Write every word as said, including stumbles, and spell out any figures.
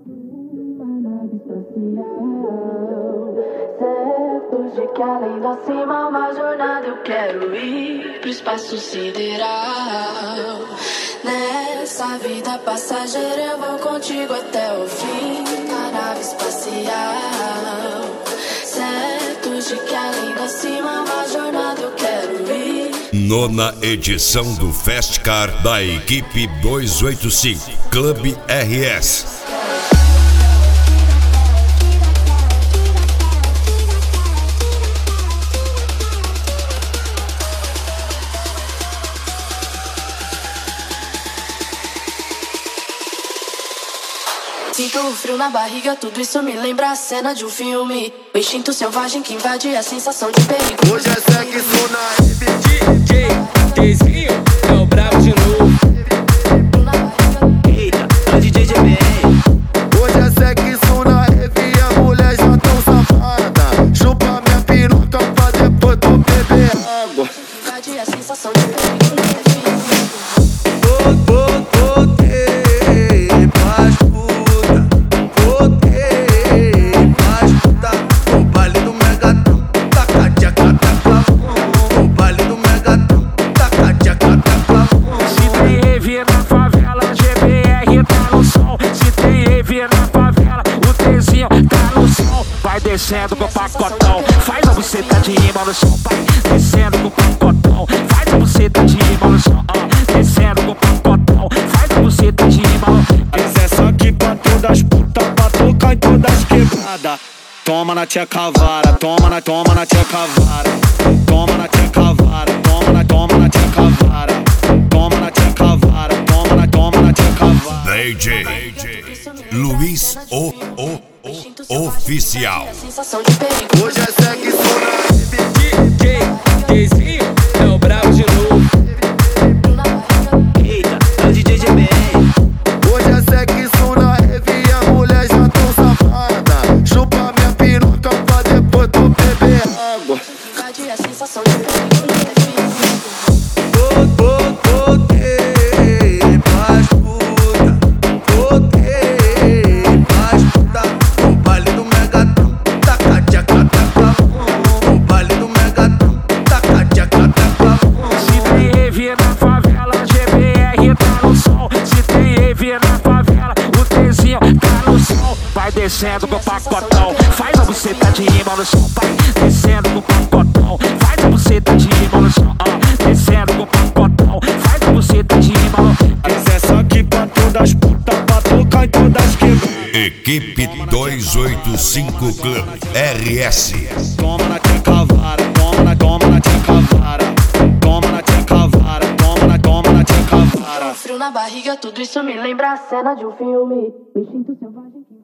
Certo de que além da cima uma jornada eu quero ir pro espaço sideral. Nessa vida passageira eu vou contigo até o fim da nave espacial. Certo de que além da cima uma jornada eu quero ir. Nona edição do Festcar da equipe duzentos e oitenta e cinco Clube R S. Sinto o frio na barriga, tudo isso me lembra a cena de um filme. O instinto selvagem que invade a sensação de perigo. Hoje é sexo na D J Dzinho é o brabo de novo. Eita, é o D J G B R. Hoje é sexo na rave e a mulher já tão safada. Chupa minha piroca pra depois tu beber água. Invade a sensação de perigo. Vai descendo com o pacotão, faz a buceta de rima no chão. Vai descendo com o pacotão, faz a buceta de rima no chão. Ah, descendo com o pacotão, faz a buceta de rima no chão. Esse é só aqui pra todas putas, pra tocar em todas quebradas. Toma na tia cavara, toma na, toma na tia cavara. Toma na tia cavara, toma na, toma na tia cavara. Toma na tia cavara, toma na, toma na tia cavara. D J Luiz O O Oficial. Hoje é sexo na D J Dzinho é o brabo de novo. Eita, é o D J G B R. Hoje é sexo na rave e a mulher já tão safada. Chupa minha piroca pra depois tu beber água. Invade a sensação de perigo. Vai descendo com o pacotão, faz a buceta de rima no chão. Vai descendo com o pacotão, faz a buceta de rima no chão. Ah, descendo com o pacotão, faz a buceta de rima no chão. Esse é só aqui pra todas putas, pra tocar em todas quebradas. Equipe duzentos e oitenta e cinco Clube R S. Toma na tia cavara, toma na, toma na tia cavara. Toma na tia cavara, toma na, toma na tia cavara. Frio na barriga, tudo isso me lembra a cena de um filme. O instinto selvagem que